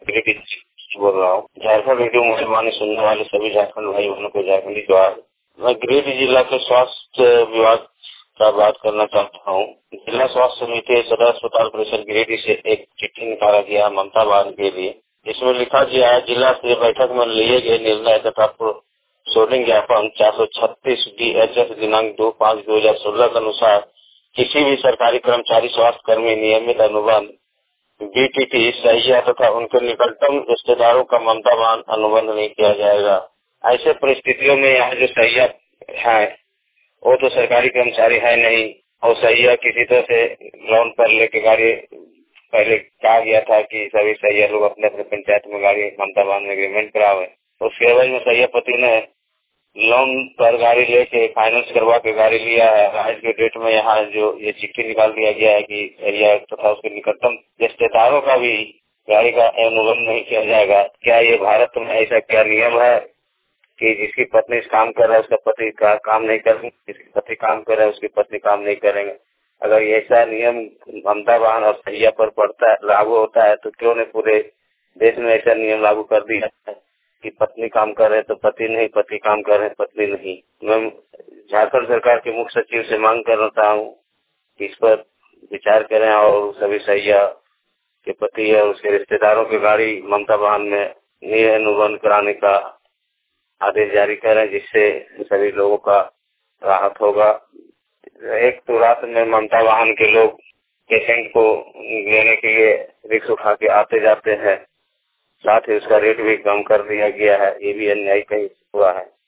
बोल रहा हूँ। झारखंड रेडियो मुसलमानी सुनने वाले सभी झारखंड भाई बहनों को झारखंडी जोहार। मैं गिरिडीह जिला के स्वास्थ्य विभाग का बात करना चाहता हूँ। जिला स्वास्थ्य समिति सदर अस्पताल परिसर गिरिडीह से एक चिट्ठी निकाला गया ममता बहन के लिए। इसमें लिखा गया है, जिला स्तरीय बैठक में लिए गए निर्णय तथा प्रोसीडिंग ज्ञापन 436 DHS दिनांक 2/5/2016 के अनुसार किसी भी सरकारी कर्मचारी स्वास्थ्य कर्मी नियमित अनुबंध BTT सहिया तथा उनके निकटतम रिश्तेदारों का ममता बहन अनुबंध नहीं किया जाएगा। ऐसे परिस्थितियों में यहाँ जो सहिया है वो तो सरकारी कर्मचारी है नहीं, और सहिया किसी तरह से लोन पर लेके गाड़ी पहले कहा गया था कि सभी सहिया लोग अपने अपने पंचायत में गाड़ी ममता बहन में एग्रीमेंट करावे। उसके एवज में सहिया पति ने लोन पर गाड़ी लेके फाइनेंस करवा के गाड़ी लिया है। आज के डेट में यहाँ जो ये चिट्ठी निकाल दिया गया है कि सहिया तथा उसके निकटतम रिश्तेदारों का भी गाड़ी का अनुबंध नहीं किया जाएगा। क्या ये भारत में ऐसा क्या नियम है कि जिसकी पत्नी काम कर रहा है उसका पति का काम नहीं करेंगे, जिसकी पति काम कर रहा है उसकी पत्नी काम नहीं करेंगे? अगर ऐसा नियम ममता बहन और सहिया पर पड़ता है, लागू होता है, तो क्यों नहीं पूरे देश में ऐसा नियम लागू कर दिया है कि पत्नी काम कर रहे तो पति नहीं, पति काम कर रहे पत्नी नहीं। मैं झारखंड सरकार के मुख्य सचिव से मांग करता हूँ कि इस पर विचार करें और सभी सहिया के पति है उसके रिश्तेदारों की गाड़ी ममता बहन में नियम अनुबंध कराने का आदेश जारी करें, जिससे सभी लोगों का राहत होगा। एक तो रात में ममता वाहन के लोग पेशेंट को लेने के लिए रिक्शा उठा के आते जाते हैं, साथ ही उसका रेट भी कम कर दिया गया है। ये भी अन्याय कहीं हुआ है।